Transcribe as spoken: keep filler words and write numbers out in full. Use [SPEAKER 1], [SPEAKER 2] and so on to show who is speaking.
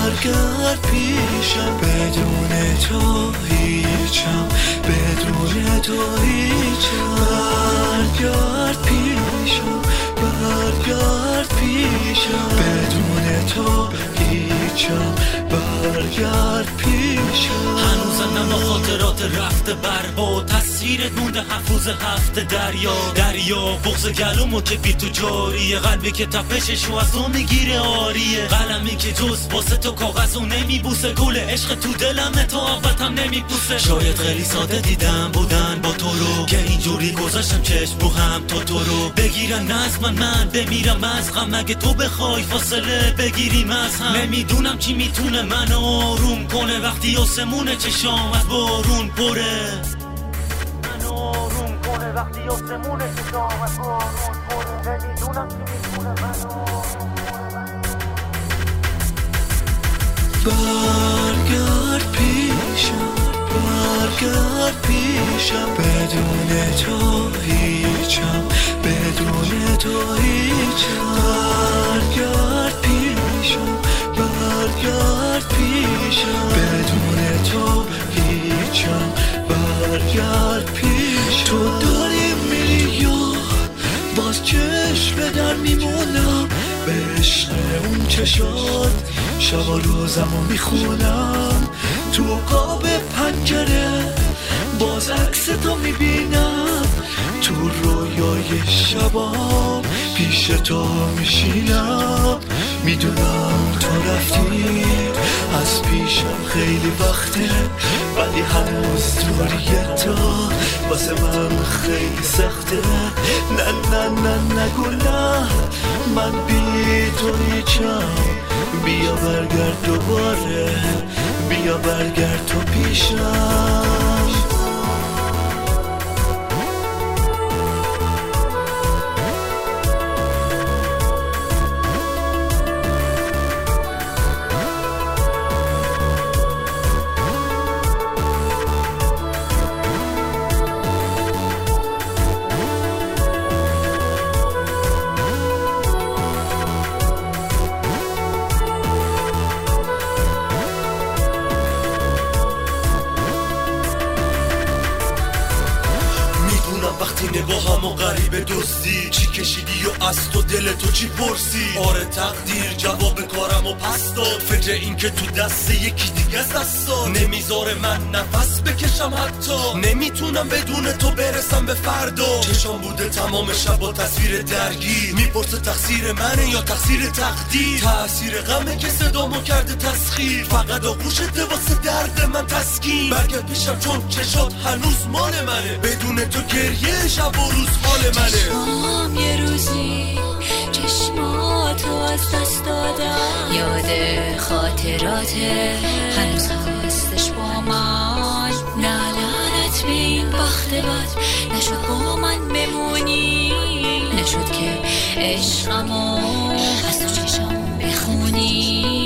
[SPEAKER 1] برگرد پیشم، بدون تو هیچم، بدون تو هیچم. برگرد پیشم، برگرد پیشم، بدون تو هیچم، برگرد پیشم.
[SPEAKER 2] هنوزم نما خاطرات رفته بر با تصویرت مونده حفوظ هفته دریا دریا بغض گلومو که بی تو جاریه، قلبی که تپششو از تو میگیره آریه، قلمی که جز واسه تو کاغذو نمیبوسه، گل عشق تو دلم تو آفتم نمیپوسه. شاید خیلی ساده دیدم بودن با تو رو که اینجوری گذاشتم چشم رو هم تا تو رو بگیرن از من، من بمیرم از غم اگه تو بخوای فاصله بگیریم از هم. نمیدونم چی میتونه من آروم کنه وقتی آسمون چشام از بارون پره، من آروم کنه وقتی آسمون چشام از بارون پره. نمیدونم چی میتونه من آروم
[SPEAKER 1] برگرد پیشم، برگرد پیشم، بدون تو هیچم، بدون تو هیچم. برگرد پیشم، برگرد پیشم، بدون تو هیچم، برگرد پیشم. تو داری میری یا باز چشم در میمونم، به عشق اون چشات شب و روزمو میخونم. تو قاب پنجره باز عکس تو میبینم، تو رویای شبام پیش تو میشینم. میدونم تو رفتی از پیشم خیلی وقته، ولی هنوز دوریه تو واسه من خیلی سخته. نه نه نه نگو نه، من بی تو هیچم. بیا برگرد دوباره، بیا برگرد تو پیشم.
[SPEAKER 3] وقتی نگاهم و غریبه دزدی چی کشیدی و از تو دل تو چی پرسی؟ آره تقدیر جواب کارم و پس داد، فکر این که تو دست یکی دیگه از دست داد. نمیذاره من نفس بکشم حتی، نمیتونم بدون تو برسم به فردا. چشام بوده تمام شب با تصویر درگیر، میپرسه تقصیر منه یا تقصیر تقدیر. تأثیر غمه که صدامو کرده تسخیر، فقط آغوشته واسه درد من تسکین. برگرد پیشم چون چشات هنوز مال منه، بدون تو گریه شب و روز حال منه.
[SPEAKER 4] چشمام یه روزی چشماتو از دست دادم، یاد خاطراته هنوز هستش با من. نه لعنت به این بخت بد، نشد با من بمونی، نشد که عشقمو از تو چشم بخونی.